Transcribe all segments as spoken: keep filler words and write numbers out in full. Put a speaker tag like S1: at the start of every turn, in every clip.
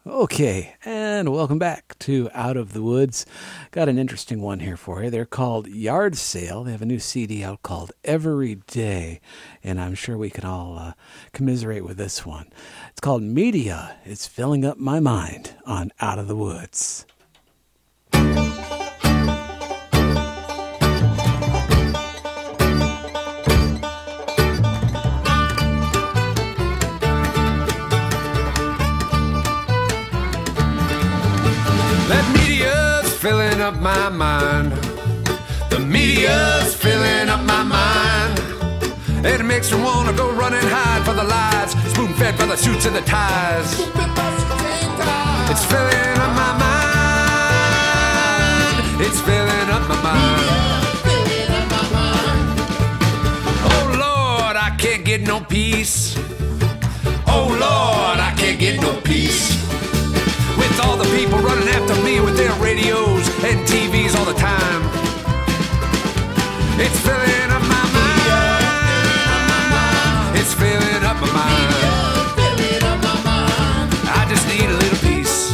S1: Okay, and welcome back to Out of the Woods. Got an interesting one here for you. They're called Yard Sale. They have a new C D out called Every Day, and I'm sure we can all uh, commiserate with this one. It's called Media. It's Filling Up My Mind on Out of the Woods.
S2: That media's filling up my mind. The media's filling up my mind. It makes me want to go run and hide for the lies, spoon-fed by the suits and the ties. It's filling up my mind. It's filling up my mind. Oh Lord, I can't get no peace. Oh Lord, I can't get no peace. With all the people running after me with their radios and T Vs all the time. It's filling up my mind. It's filling up my mind. I just need a little peace.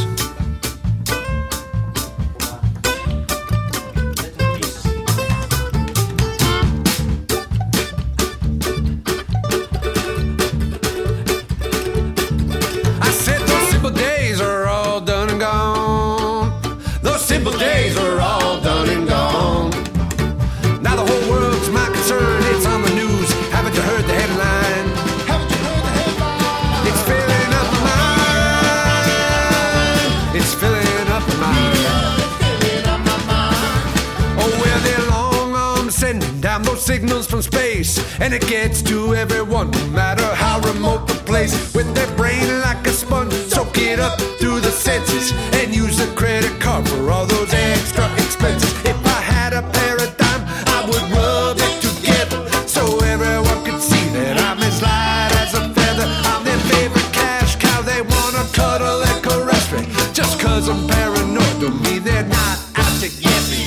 S2: I said those simple days are all done and gone. Those simple days are all done and gone. Now the whole world's my concern. It's on the news. Haven't you heard the headline? Haven't you heard the headline? It's filling up my mind. It's filling up my mind. Oh, well, they're long arms sending down those signals from space, and it gets to everyone, no matter how remote the place. With their brain like a sponge, soak it up through the senses, and use a credit card for all those extra expenses. If I had a paradigm, I would rub it together, so everyone could see that I'm as light as a feather. I'm their favorite cash cow. They wanna cuddle and caress me. Just cause I'm paranoid don't mean they're not out to get me.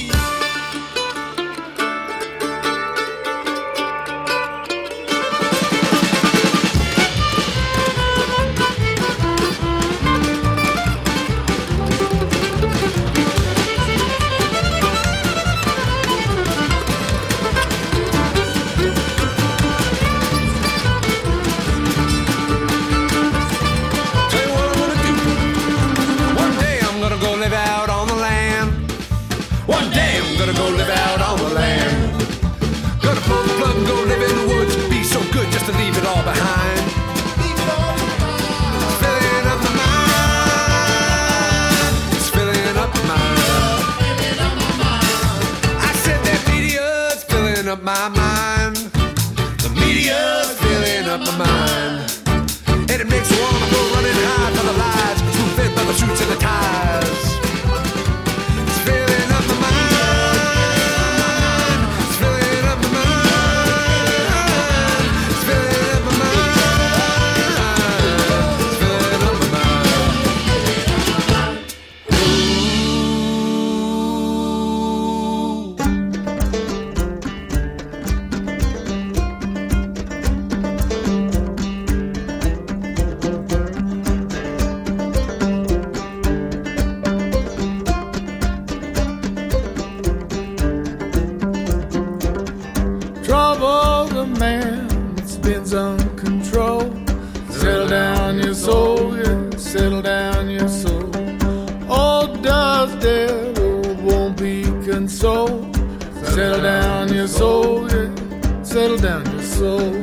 S2: Tell you what I'm gonna do. One day I'm gonna go live out on the land. One day I'm gonna go live out on the land. Gonna pull the plug and go live in the woods. Be so good just to leave it all behind. It's filling up my mind. It's filling up my mind. I said that media's filling up my mind. The media's filling up my mind. And it makes you wanna go run and hide for the lies, spoon-fed by the suits and the ties. It's filling up my mind. It's filling up my mind. It's filling up my mind. It's filling up my
S3: Trouble the man that spins on control. Settle down your soul, yeah, settle down your soul. All dust devil won't be consoled. Settle down your soul, yeah, settle down your soul.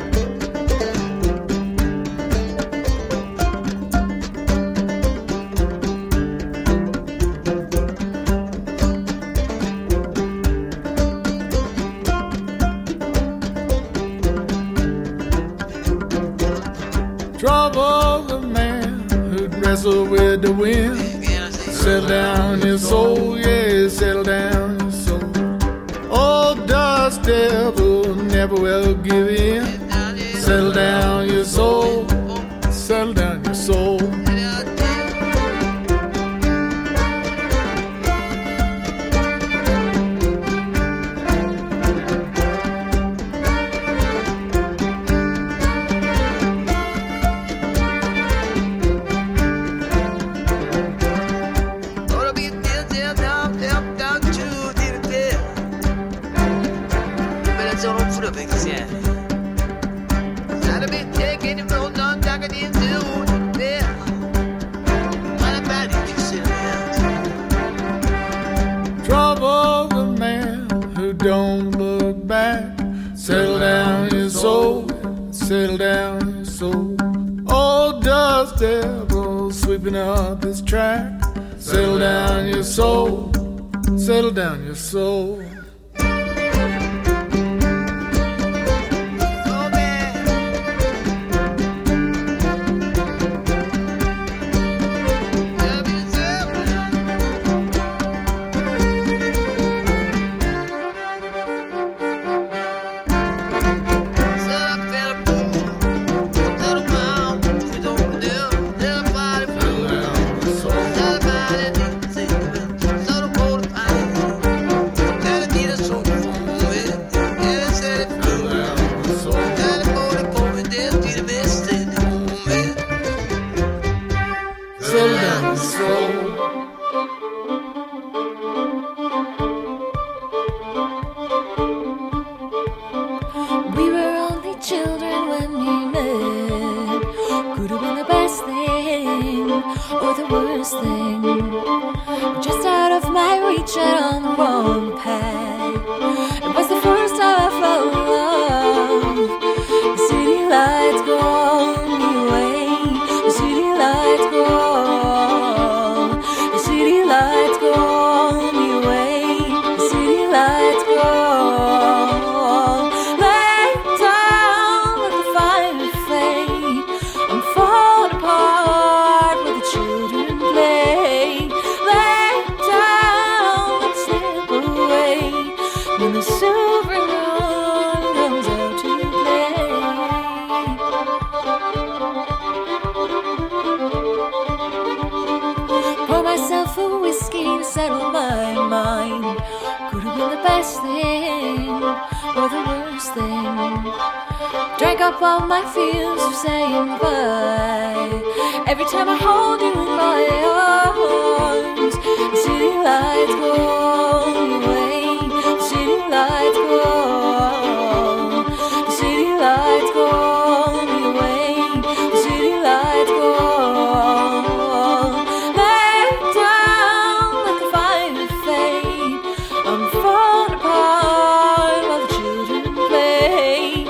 S3: Trouble the man who'd wrestle with the wind. Settle down your soul, yeah, settle down your soul. Old dust devil never will give in. Settle down your soul, settle down your soul. settle down your soul. Oh, dust devil sweeping up this track. Settle down your soul, settle down your soul.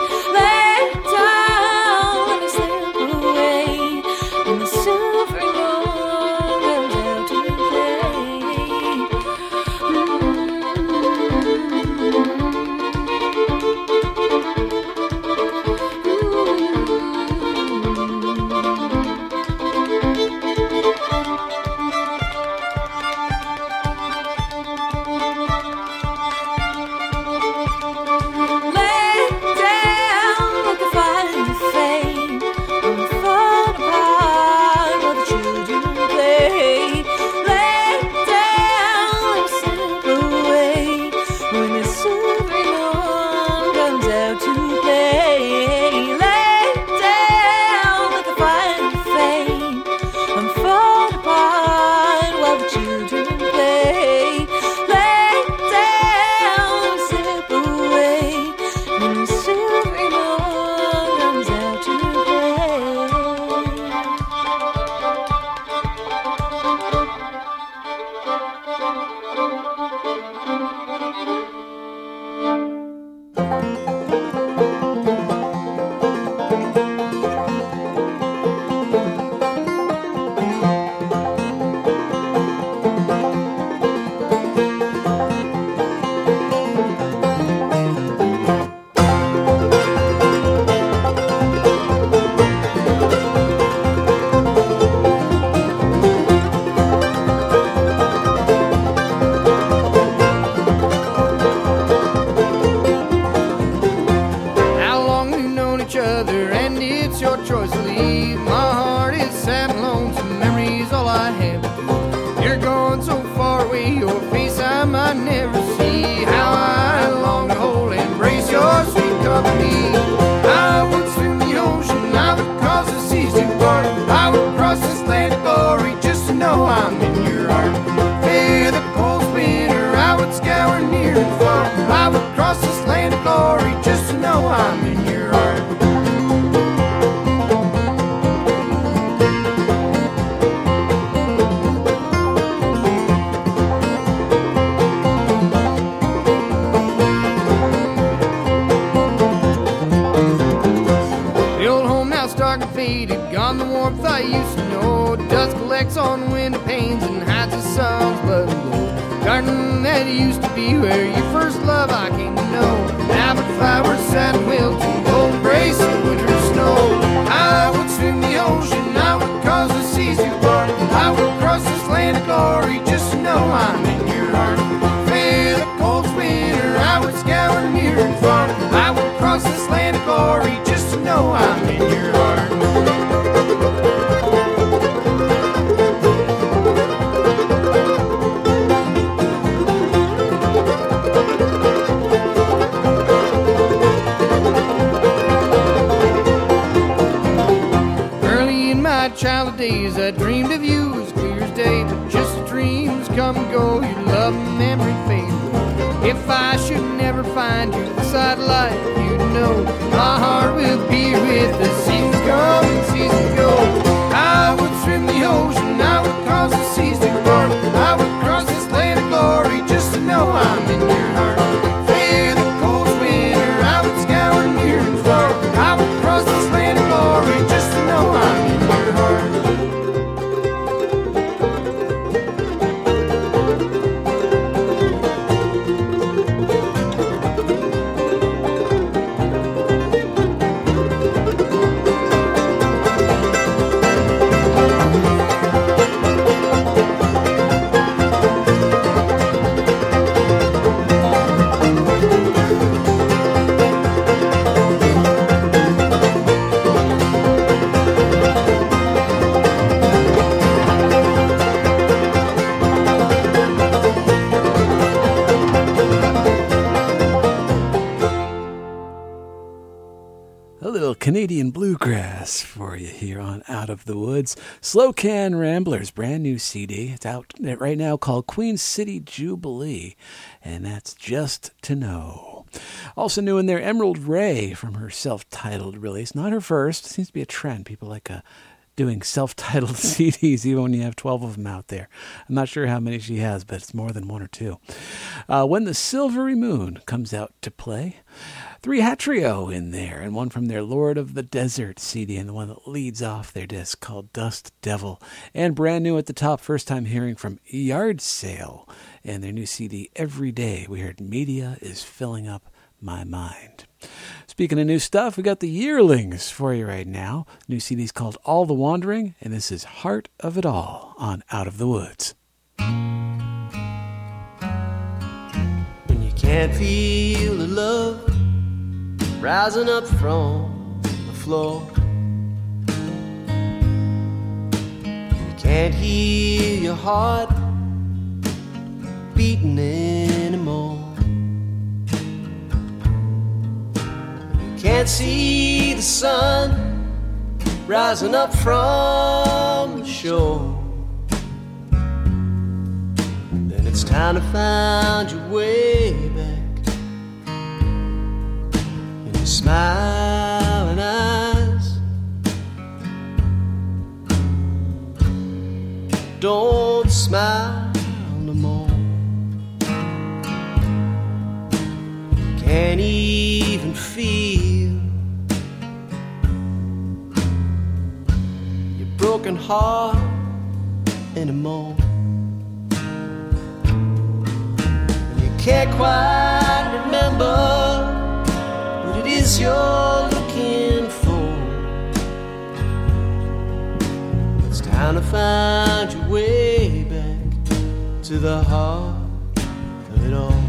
S4: Silver reflects on window panes and hides the sun's blood and glow. Garden that used to be where your first love I came to know. Now but flowers satin wilt and gold embrace of winter snow. I would swim the ocean, I would cause the seas to part. I would cross this land of glory just to know I'm in your heart. Feel the cold winter, I would scour near and far. I would cross this land of glory just to know I'm in your heart. Childhood days, I dreamed of you as clear as day, but just the dreams come and go, your love and memory fade. If I should never find you beside life, you'd know my heart will be with the seasons come and seasons go. I would swim the ocean, I would cross the seas to part. I would cross this land of glory just to know I'm in your heart. Fear the cold winter, I would scour near and far. I would cross this land of glory just to know I'm in your heart.
S1: Canadian bluegrass for you here on Out of the Woods. Slow Can Ramblers, brand new C D. It's out right now called Queen City Jubilee, and that's Just to Know. Also new in there, Emerald Ray from her self-titled release. Not her first. Seems to be a trend. People like uh, doing self-titled C Ds, even when you have twelve of them out there. I'm not sure how many she has, but it's more than one or two. Uh, When the Silvery Moon comes out to play. Three Hat Trio in there, and one from their Lord of the Desert C D, and the one that leads off their disc called Dust Devil. And brand new at the top, first time hearing from Yard Sale and their new C D Every Day. We heard Media is Filling Up My Mind. Speaking of new stuff, we got the Yearlings for you right now. New C D's called All the Wandering, and this is Heart of It All on Out of the Woods.
S5: When you can't feel the love rising up from the floor, you can't hear your heart beating anymore, you can't see the sun rising up from the shore, then it's time to find your way back. Smiling eyes, don't smile no more. Can't even feel your broken heart anymore. You can't quite remember what it is you're looking for. It's time to find your way back to the heart of it all.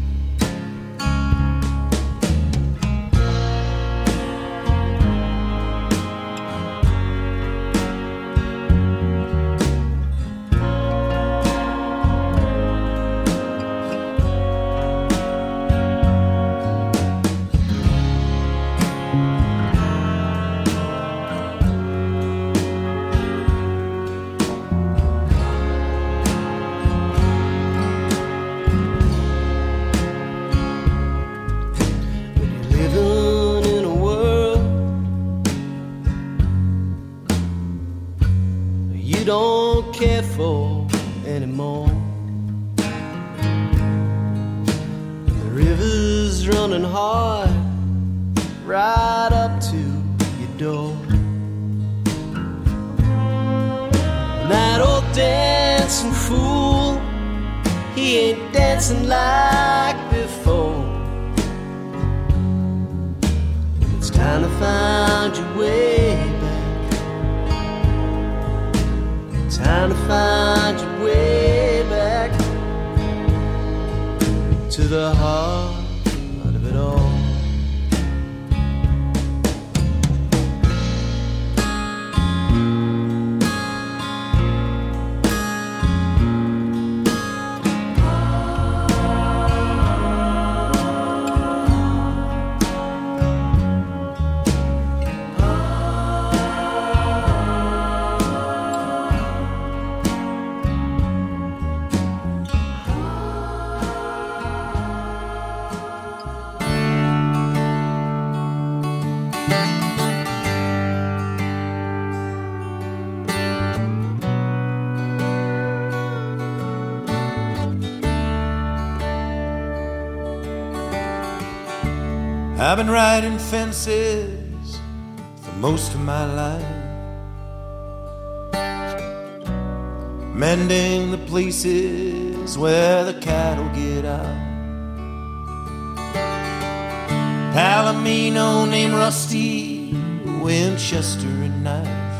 S5: Don't care for anymore. The river's running hard right up to your door. And that old dancing fool. He ain't dancing like before. It's time to find your way back. Time to find your way back to the heart of it all.
S6: I've been riding fences for most of my life, mending the places where the cattle get out. Palomino named Rusty, Winchester and knife.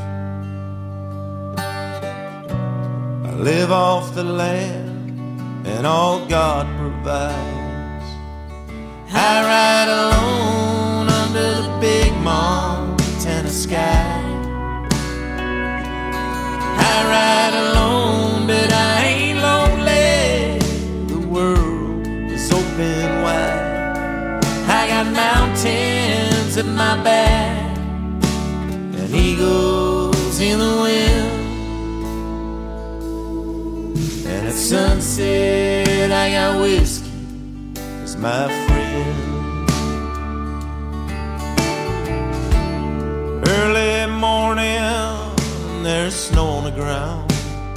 S6: I live off the land and all God provides. I ride alone under the big Montana sky. I ride alone, but I ain't lonely. The world is open wide. I got mountains at my back and eagles in the wind. And at sunset I got whiskey as my friend. Early morning, there's snow on the ground.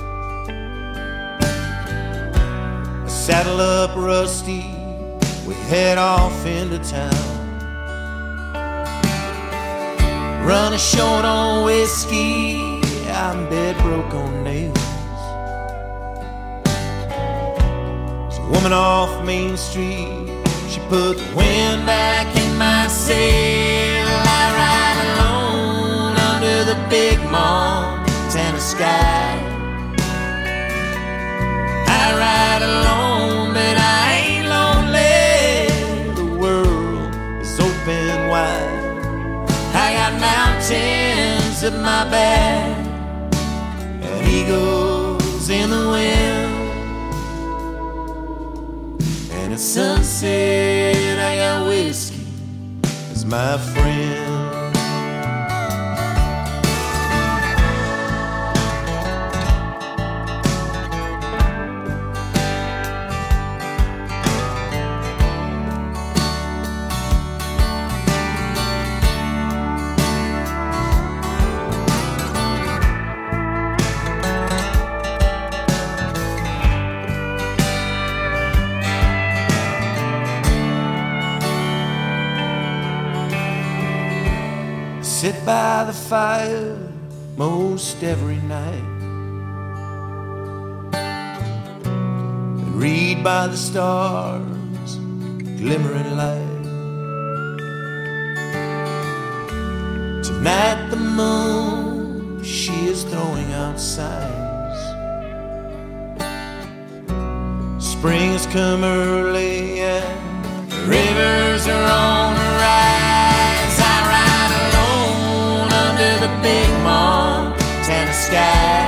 S6: I saddle up Rusty, we head off into town. Running short on whiskey, I'm dead broke on nails. There's a woman off Main Street, she put the wind back in my sail. I ride alone under the big Montana sky. I ride alone, but I ain't lonely. The world is open wide. I got mountains at my back and eagles in the wind. And at sunset I got whiskey as my friend. Sit by the fire most every night and read by the stars, glimmering light. Tonight the moon, she is throwing out signs. Spring has come early and the rivers are on the rise. The big Montana sky.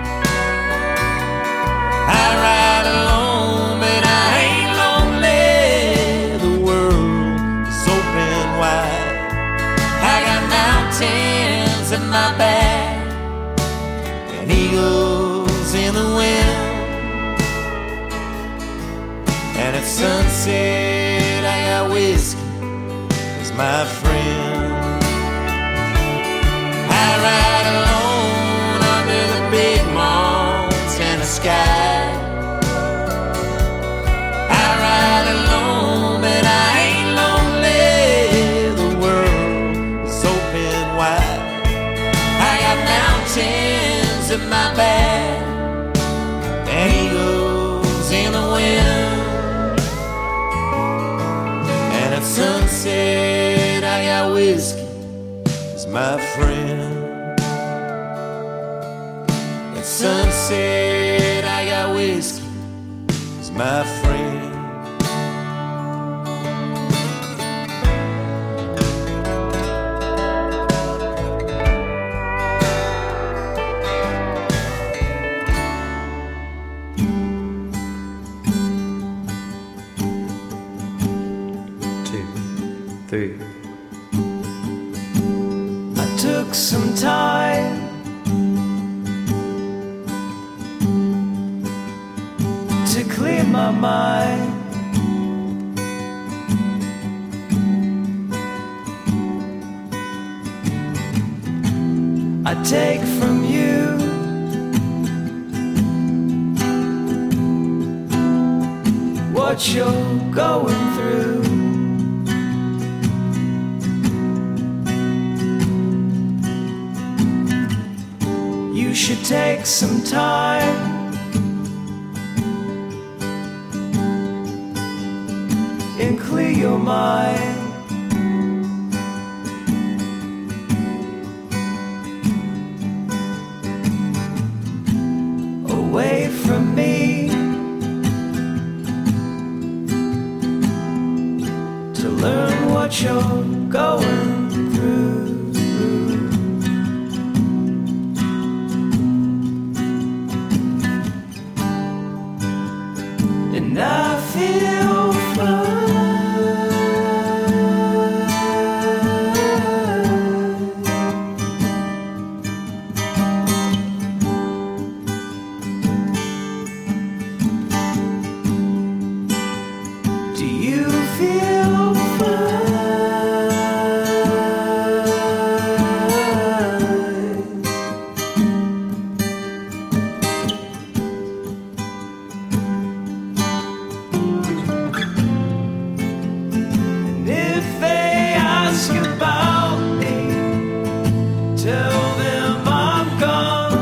S6: I ride alone, but I ain't lonely. The world is open wide. I got mountains at my back and eagles in the wind. And at sunset I got whiskey as my friend. I ride alone under the big Montana sky. I ride alone, but I ain't lonely. The world is open wide. I got mountains at my back
S5: said I got whiskey as my friend. At sunset I got whiskey as my friend.
S7: Three.
S6: I took some time to clear my mind. I take from you what you're going through. You should take some time and clear your mind. Away from me to learn what you're going through. And I feel fine. Do you feel fine? And if they ask about me, tell them I'm gone.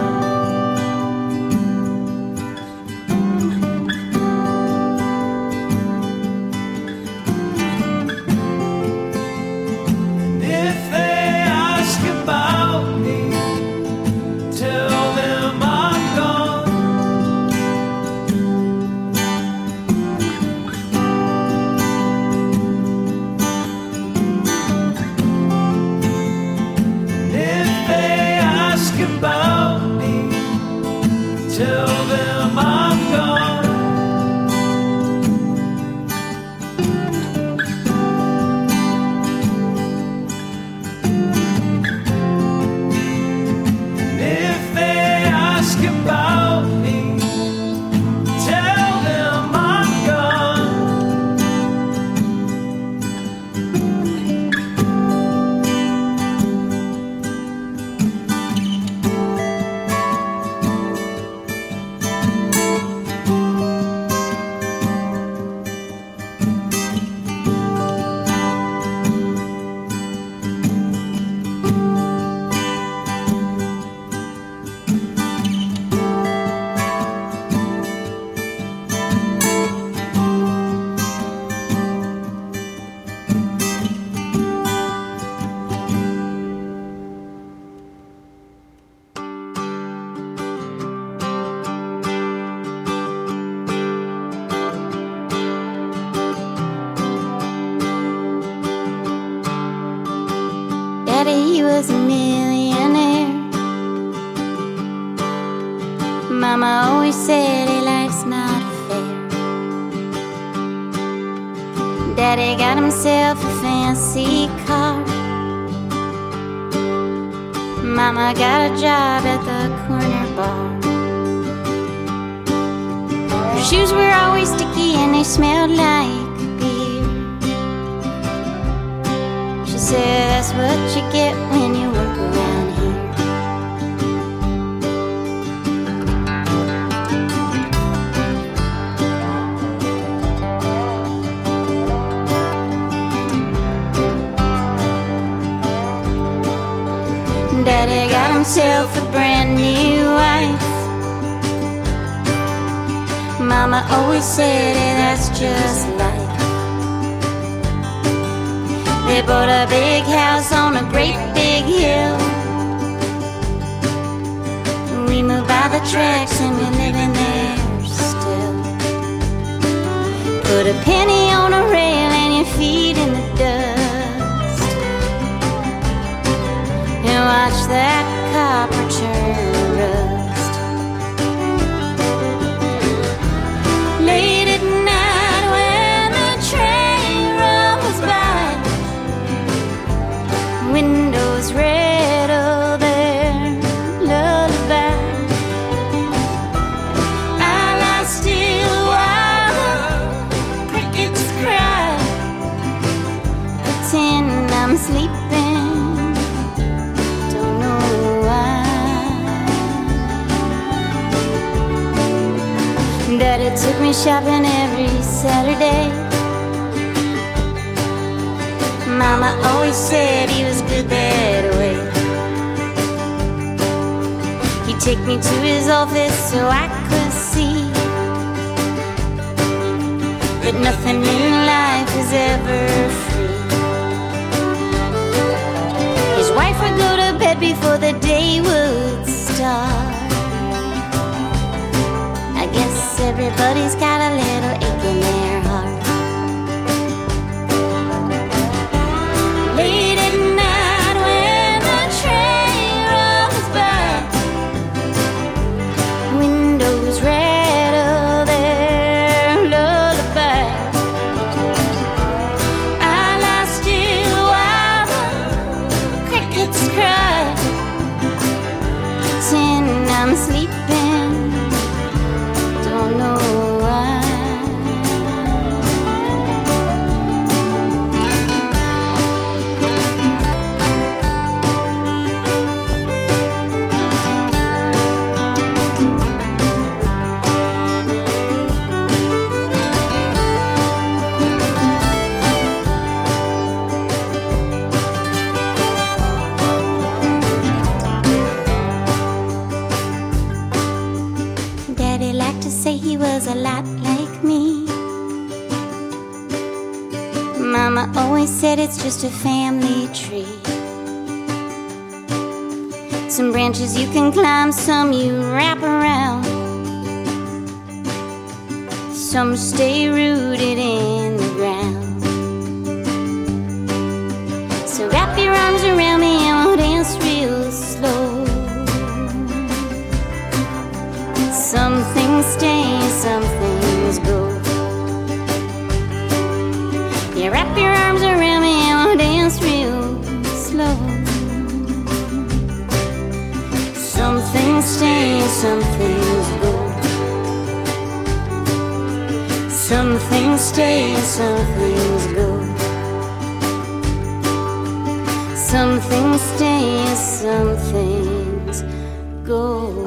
S6: And if they ask about me, tell them I'm gone. And if they ask about me, tell them I'm gone. And if they ask about me, tell them I'm gone.
S8: Daddy, he was a millionaire. Mama always said hey, life's not fair. Daddy got himself a fancy car. Mama got a job at the corner bar. Her shoes were always sticky and they smelled like beer. She said that's what you get when you work around here. Daddy got himself a brand new wife. Mama always said, hey, that's just life. They bought a big house on a great big hill. We moved by the tracks and we're living there still. Put a penny on a rail and your feet in the dust, and watch that copper turn rust. Late at night when the train rolls by, windows rattle their lullaby. I lie still while the crickets cry, pretend I'm sleeping, don't know why. Daddy took me shopping every Saturday. Mama always said he was good that way. He'd take me to his office so I could see that nothing in life is ever free. His wife would go to bed before the day would start. I guess everybody's got a little ache in their heart. Late at night when the train rolls by, windows rattle their lullaby. I lie still while the crickets cry, pretend I'm sleeping, don't know why. Daddy liked to say he was a lot like me. Mama always said it's just a family tree. Some branches you can climb, some you wrap around, some stay rooted in the ground. So wrap your arms around me and we'll dance real slow. Some things stay, some things go. You wrap your arms around me and we'll dance real slow. Some things stay, some things go. Some things stay, some things go. Some things stay, some things go.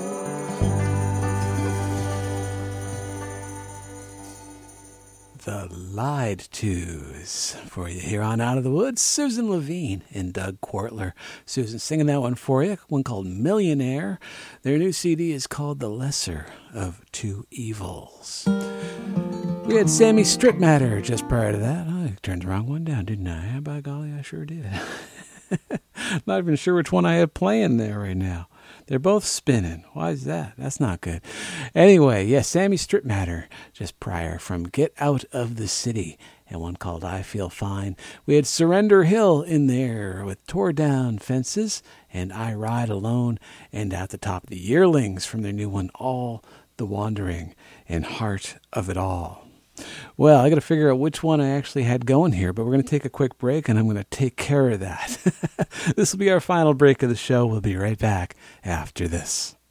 S1: The Lied To's for you here on Out of the Woods. Susan Levine and Doug Quartler. Susan singing that one for you, one called Millionaire. Their new C D is called The Lesser of Two Evils. We had Sammy Stripmatter just prior to that. Oh, I turned the wrong one down, didn't I? By golly, I sure did. Not even sure which one I have playing there right now. They're both spinning. Why is that? That's not good. Anyway, yes, Sammy Stripmatter just prior from Get Out of the City, and one called I Feel Fine. We had Surrender Hill in there with Tore Down Fences and I Ride Alone, and at the top, the Yearlings from their new one, All the Wandering and Heart of It All. Well, I got to figure out which one I actually had going here, but we're going to take a quick break, and I'm going to take care of that. This will be our final break of the show. We'll be right back after this.